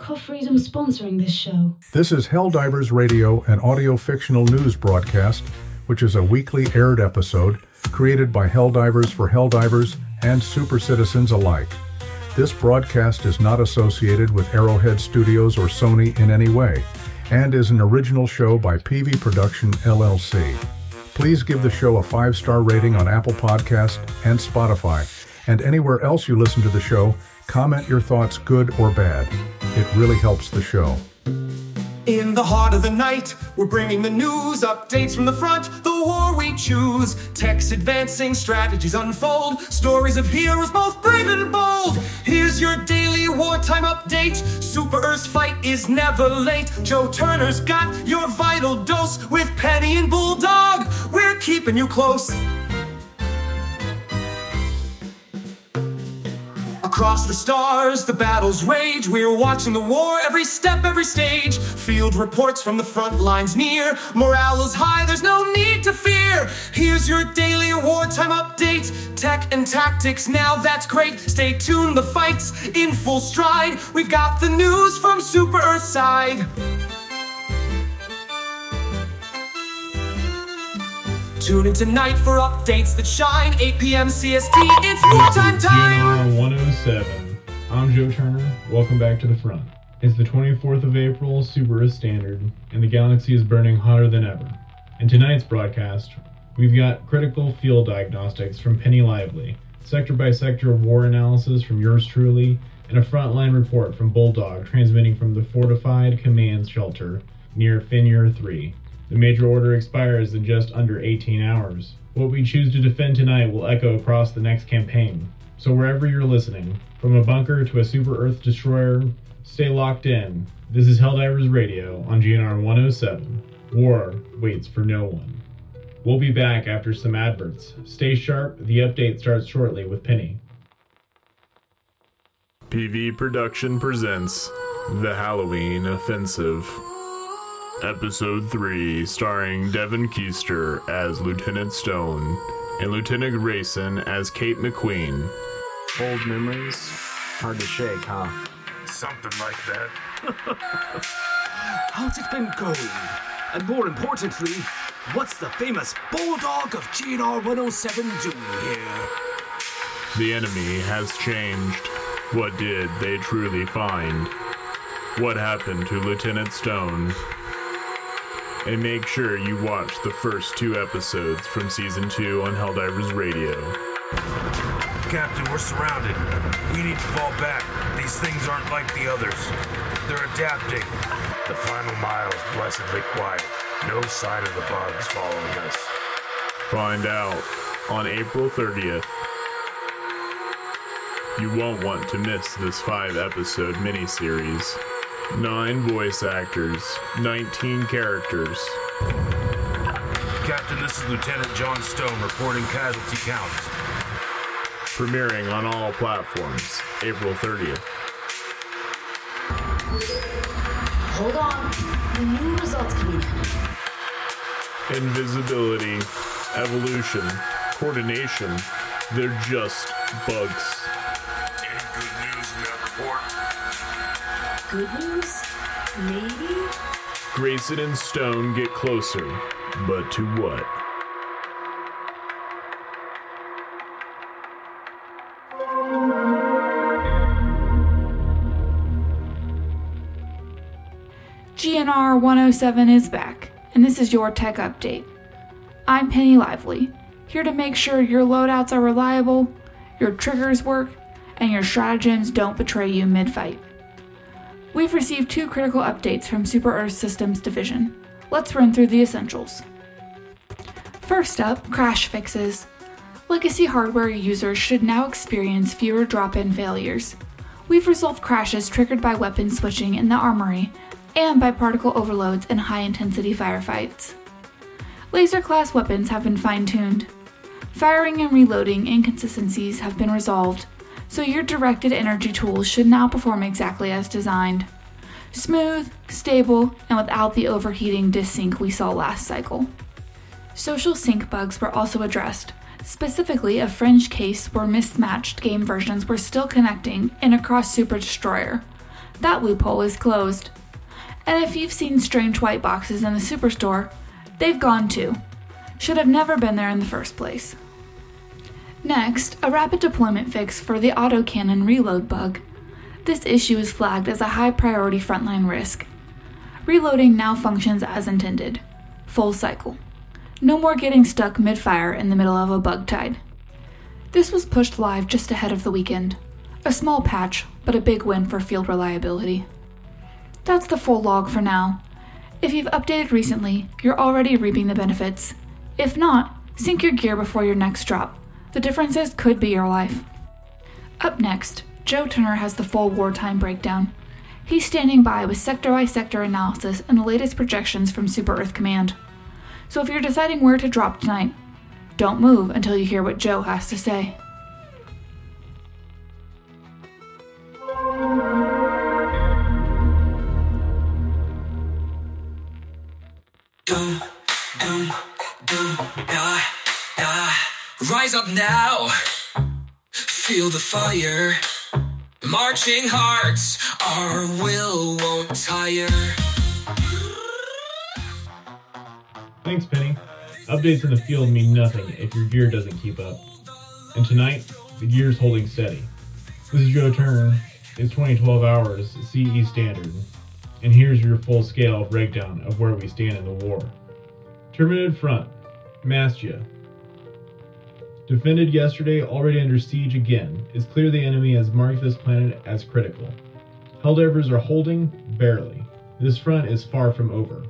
Cuff Freedom sponsoring this show. This is Helldivers Radio, an audio-fictional news broadcast, which is a weekly aired episode created by Helldivers for Helldivers and super citizens alike. This broadcast is not associated with Arrowhead Studios or Sony in any way, and is an original show by PV Production, LLC. Please give the show a 5-star rating on Apple Podcast and Spotify, and anywhere else you listen to the show. Comment your thoughts, good or bad. It really helps the show. In the heart of the night, we're bringing the news, updates from the front, the war we choose. Tech's advancing, strategies unfold, stories of heroes both brave and bold. Here's your daily wartime update. Super Earth's fight is never late. Joe Turner's got your vital dose. With Penny and Bulldog, we're keeping you close. Across the stars, the battles rage. We're watching the war, every step, every stage. Field reports from the front lines near. Morale is high, there's no need to fear. Here's your daily wartime update. Tech and tactics, now that's great. Stay tuned, the fight's in full stride. We've got the news from Super Earth's side. Tune in tonight for updates that shine. 8 p.m. CST, it's wartime time! GNR 107. I'm Joe Turner. Welcome back to the front. It's the 24th of April, Super Earth Standard, and the galaxy is burning hotter than ever. In tonight's broadcast, we've got critical field diagnostics from Penny Lively, sector-by-sector war analysis from yours truly, and a frontline report from Bulldog transmitting from the fortified command shelter near Finir 3. The major order expires in just under 18 hours. What we choose to defend tonight will echo across the next campaign. So wherever you're listening, from a bunker to a Super Earth destroyer, stay locked in. This is Helldivers Radio on GNR 107. War waits for no one. We'll be back after some adverts. Stay sharp, the update starts shortly with Penny. PV Production presents The Halloween Offensive. Episode 3, starring Devin Keister as Lieutenant Stone and Lieutenant Grayson as Kate McQueen. Old memories? Hard to shake, huh? Something like that. How's it been going? And more importantly, what's the famous Bulldog of GNR 107 doing here? The enemy has changed. What did they truly find? What happened to Lieutenant Stone? And make sure you watch the first 2 episodes from Season 2 on Helldivers Radio. Captain, we're surrounded. We need to fall back. These things aren't like the others. They're adapting. The final mile is blessedly quiet. No sign of the bugs following us. Find out on April 30th. You won't want to miss this 5-episode miniseries. 9 voice actors, 19 characters. Captain, this is Lieutenant John Stone reporting casualty counts. Premiering on all platforms, April 30th. Hold on, the new results coming in. Invisibility, evolution, coordination, they're just bugs. Any good news in that report? Good news? Maybe? Grayson and Stone get closer, but to what? GNR 107 is back, and this is your tech update. I'm Penny Lively, here to make sure your loadouts are reliable, your triggers work, and your stratagems don't betray you mid-fight. We've received 2 critical updates from Super Earth Systems Division. Let's run through the essentials. First up, crash fixes. Legacy hardware users should now experience fewer drop-in failures. We've resolved crashes triggered by weapon switching in the armory and by particle overloads in high-intensity firefights. Laser-class weapons have been fine-tuned. Firing and reloading inconsistencies have been resolved, so your directed energy tools should now perform exactly as designed. Smooth, stable, and without the overheating dissync we saw last cycle. Social sync bugs were also addressed, specifically a fringe case where mismatched game versions were still connecting in a cross Super Destroyer. That loophole is closed. And if you've seen strange white boxes in the superstore, they've gone too. Should have never been there in the first place. Next, a rapid deployment fix for the autocannon reload bug. This issue is flagged as a high priority frontline risk. Reloading now functions as intended. Full cycle. No more getting stuck mid-fire in the middle of a bug tide. This was pushed live just ahead of the weekend. A small patch, but a big win for field reliability. That's the full log for now. If you've updated recently, you're already reaping the benefits. If not, sink your gear before your next drop. The differences could be your life. Up next, Joe Turner has the full wartime breakdown. He's standing by with sector-by-sector analysis and the latest projections from Super Earth Command. So if you're deciding where to drop tonight, don't move until you hear what Joe has to say. Rise up now, feel the fire. Marching hearts, our will won't tire. Thanks, Penny. Updates in the field mean nothing if your gear doesn't keep up. And tonight, the gear's holding steady. This is Joe Turner. It's 2012 hours CE standard. And here's your full-scale breakdown of where we stand in the war. Terminated front, Mastia. Defended yesterday, already under siege again. It's clear the enemy has marked this planet as critical. Helldivers are holding, barely. This front is far from over.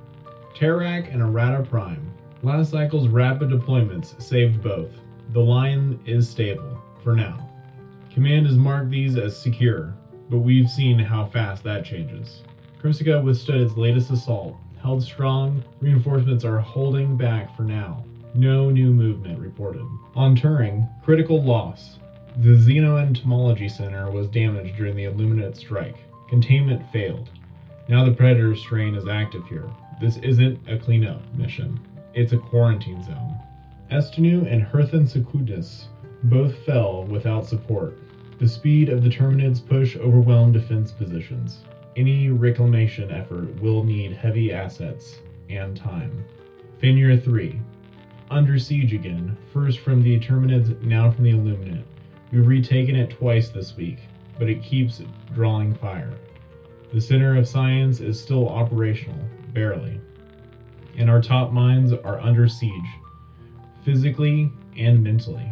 Terrak and Errata Prime. Last cycle's rapid deployments saved both. The line is stable, for now. Command has marked these as secure, but we've seen how fast that changes. Corsica withstood its latest assault, held strong, reinforcements are holding back for now. No new movement reported. On Turing, critical loss. The Xenoentomology Center was damaged during the Illuminate strike. Containment failed. Now the Predator strain is active here. This isn't a cleanup mission. It's a quarantine zone. Estinu and Herthan Secundus both fell without support. The speed of the Terminids' push overwhelmed defense positions. Any reclamation effort will need heavy assets and time. Fenrir 3. Under siege again, first from the Terminids, now from the Illuminate. We've retaken it twice this week, but it keeps drawing fire. The Center of Science is still operational, barely. And our top minds are under siege, physically and mentally.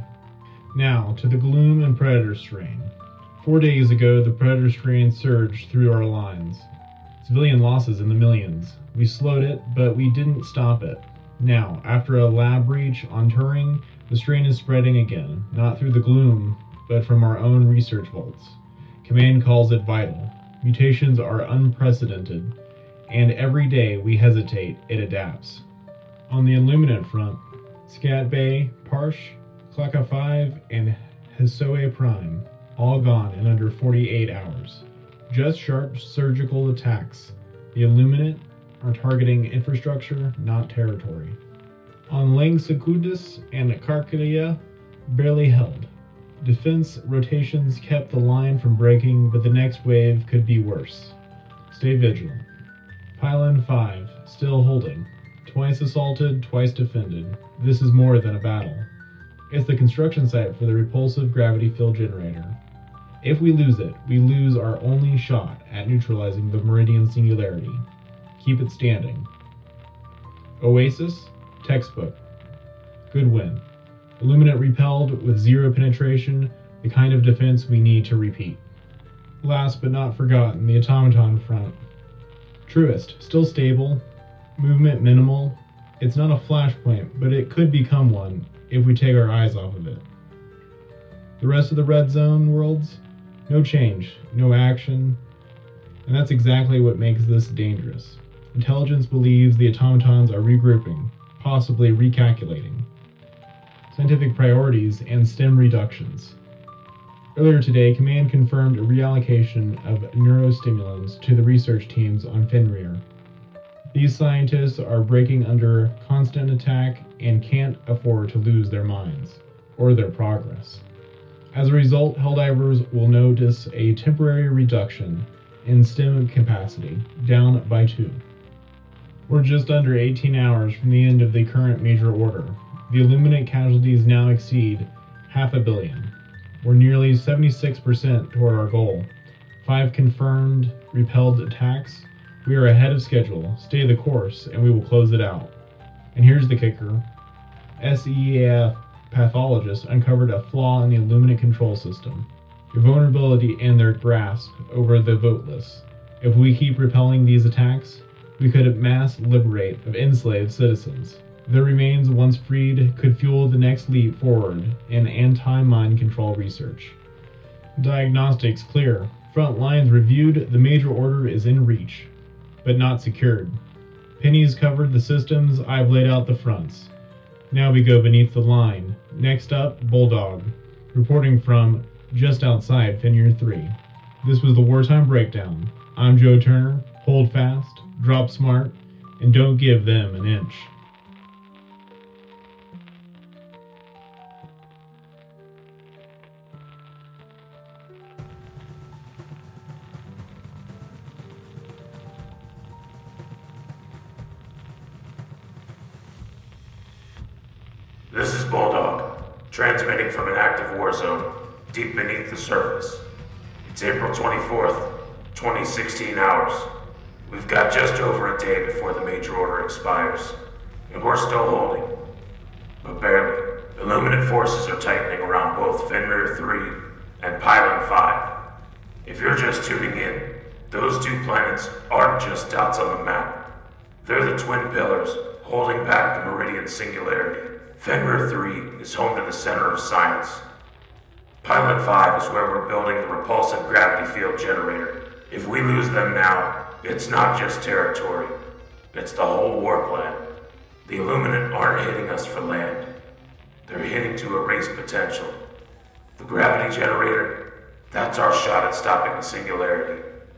Now, to the Gloom and Predator strain. 4 days ago, the Predator strain surged through our lines. Civilian losses in the millions. We slowed it, but we didn't stop it. Now, after a lab breach on Turing, the strain is spreading again, not through the Gloom, but from our own research vaults. Command calls it vital. Mutations are unprecedented, and every day we hesitate, it adapts. On the Illuminate front, Scat Bay, Parsh, Klaka 5, and Hesoe Prime, all gone in under 48 hours. Just sharp surgical attacks. The Illuminate are targeting infrastructure, not territory. On Lang Secundus and Karkalia, barely held. Defense rotations kept the line from breaking, but the next wave could be worse. Stay vigilant. Pylon 5, still holding. Twice assaulted, twice defended. This is more than a battle. It's the construction site for the repulsive gravity field generator. If we lose it, we lose our only shot at neutralizing the Meridian Singularity. Keep it standing. Oasis, textbook. Good win. Illuminate repelled with 0 penetration, the kind of defense we need to repeat. Last but not forgotten, the Automaton front. Truest, still stable, movement minimal. It's not a flashpoint, but it could become one if we take our eyes off of it. The rest of the red zone worlds, no change, no action, and that's exactly what makes this dangerous. Intelligence believes the automatons are regrouping, possibly recalculating. Scientific priorities and STEM reductions. Earlier today, Command confirmed a reallocation of neurostimulants to the research teams on Fenrir. These scientists are breaking under constant attack and can't afford to lose their minds, or their progress. As a result, Helldivers will notice a temporary reduction in stim capacity, down by 2. We're just under 18 hours from the end of the current major order. The Illuminate casualties now exceed 500 million. We're nearly 76% toward our goal. 5 confirmed repelled attacks. We are ahead of schedule. Stay the course, and we will close it out. And here's the kicker. SEAF pathologists uncovered a flaw in the Illuminate control system, a vulnerability in their grasp over the voteless. If we keep repelling these attacks, we could mass liberate of enslaved citizens. Their remains, once freed, could fuel the next leap forward in anti-mind control research. Diagnostics clear. Front lines reviewed. The major order is in reach, but not secured. Penny's covered the systems. I've laid out the fronts. Now we go beneath the line. Next up, Bulldog, reporting from just outside Fenrir 3. This was the Wartime Breakdown. I'm Joe Turner. Hold fast, drop smart, and don't give them an inch. This is Bulldog, transmitting from an active war zone deep beneath the surface. It's April 24th, 2016 hours. We've got just over a day before the major order expires, and we're still holding. But barely. Illuminate forces are tightening around both Fenrir 3 and Pylon 5. If you're just tuning in, those 2 planets aren't just dots on the map. They're the twin pillars holding back the Meridian Singularity. Fenrir 3 is home to the center of science. Pylon 5 is where we're building the repulsive gravity field generator. If we lose them now, it's not just territory. It's the whole war plan. The Illuminate aren't hitting us for land. They're hitting to erase potential. The gravity generator, that's our shot at stopping the singularity.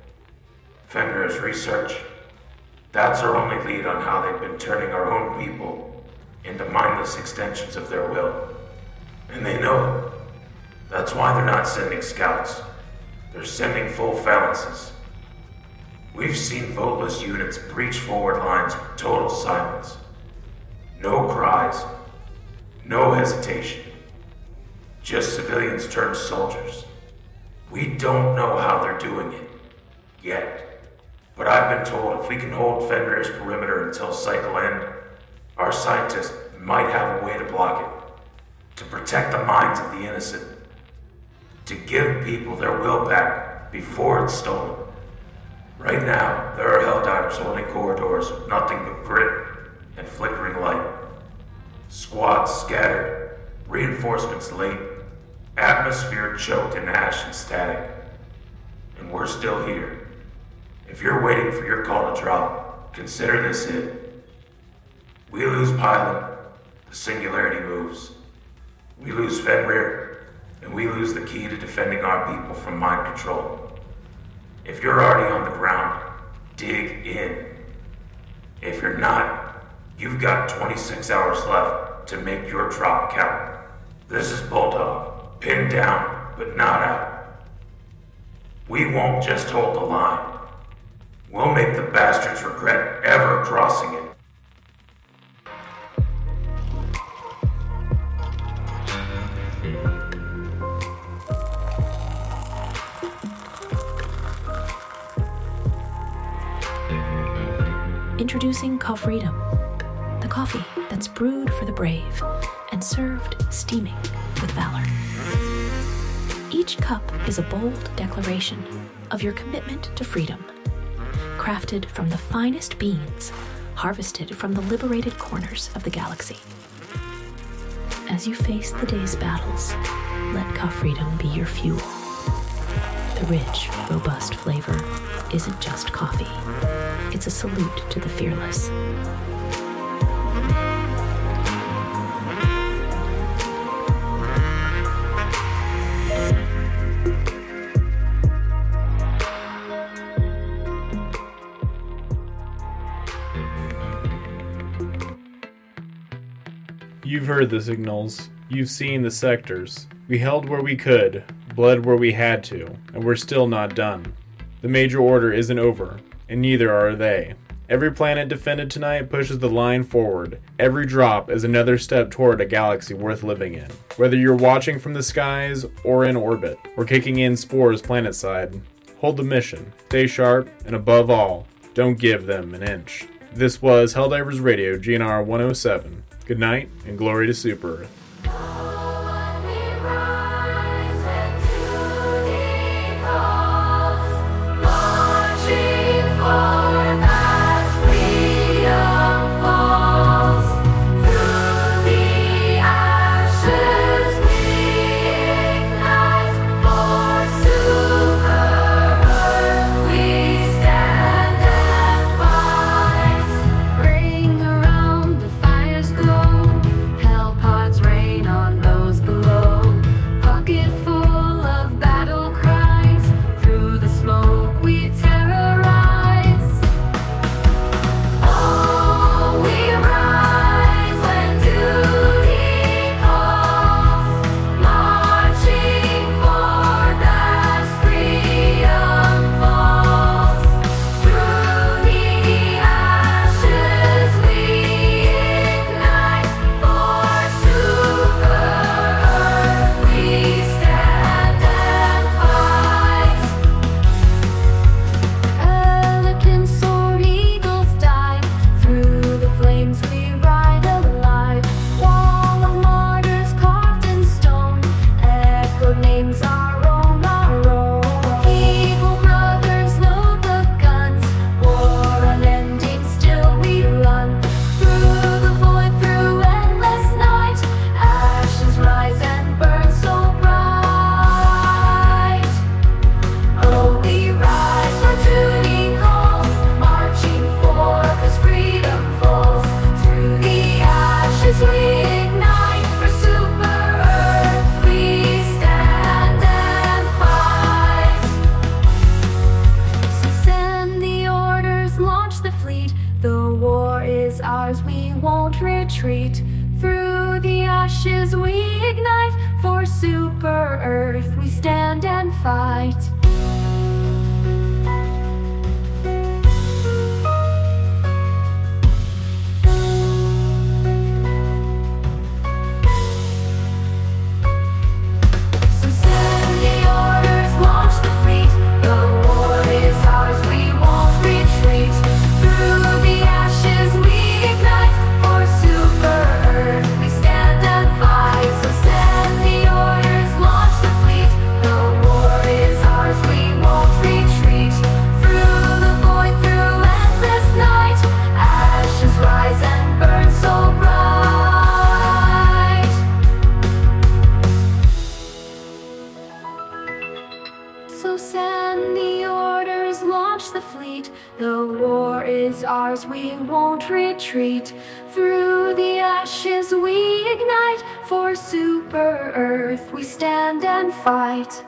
Fenrir's research, that's our only lead on how they've been turning our own people into mindless extensions of their will. And they know it. That's why they're not sending scouts. They're sending full phalanxes. We've seen voteless units breach forward lines with total silence. No cries. No hesitation. Just civilians turned soldiers. We don't know how they're doing it. Yet. But I've been told if we can hold Fenrir's perimeter until cycle end, our scientists might have a way to block it. To protect the minds of the innocent. To give people their will back before it's stolen. Right now, there are Helldivers holding corridors with nothing but grit and flickering light. Squads scattered, reinforcements late, atmosphere choked in ash and static. And we're still here. If you're waiting for your call to drop, consider this it. We lose Pylon, the singularity moves. We lose Fenrir, and we lose the key to defending our people from mind control. If you're already on the ground, dig in. If you're not, you've got 26 hours left to make your drop count. This is Bulldog, pinned down, but not out. We won't just hold the line. We'll make the bastards regret ever crossing it. Introducing Coffreedom, the coffee that's brewed for the brave and served steaming with valor. Each cup is a bold declaration of your commitment to freedom, crafted from the finest beans harvested from the liberated corners of the galaxy. As you face the day's battles, let Coffreedom be your fuel. The rich, robust flavor isn't just coffee. It's a salute to the fearless. You've heard the signals. You've seen the sectors. We held where we could, bled where we had to, and we're still not done. The major order isn't over, and neither are they. Every planet defended tonight pushes the line forward. Every drop is another step toward a galaxy worth living in. Whether you're watching from the skies or in orbit, or kicking in spores planetside, hold the mission, stay sharp, and above all, don't give them an inch. This was Helldivers Radio, GNR 107. Good night, and glory to Super Earth. Retreat through the ashes, we ignite for Super Earth. We stand and fight. So send the orders, launch the fleet. The war is ours, we won't retreat. Through the ashes, we ignite. Super Earth, we stand and fight. So send the orders, launch the fleet. The war is ours, we won't retreat. Through the void, through endless night, ashes rise and burn so bright. So send the orders, launch the fleet. The war is ours, we won't retreat. Through the ashes we ignite. For Super Earth we stand and fight.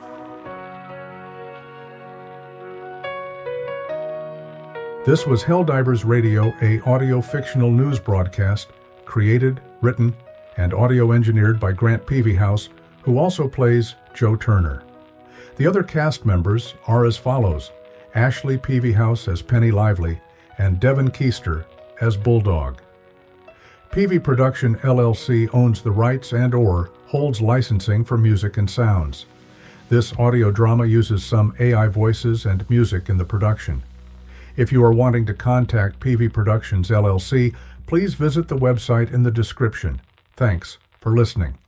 This was Helldivers Radio, a audio-fictional news broadcast created, written, and audio engineered by Grant Peavyhouse, who also plays Joe Turner. The other cast members are as follows: Ashley Peavyhouse as Penny Lively, and Devin Keister as Bulldog. Peavy Production LLC owns the rights and/or holds licensing for music and sounds. This audio drama uses some AI voices and music in the production. If you are wanting to contact Peavy Productions LLC, please visit the website in the description. Thanks for listening.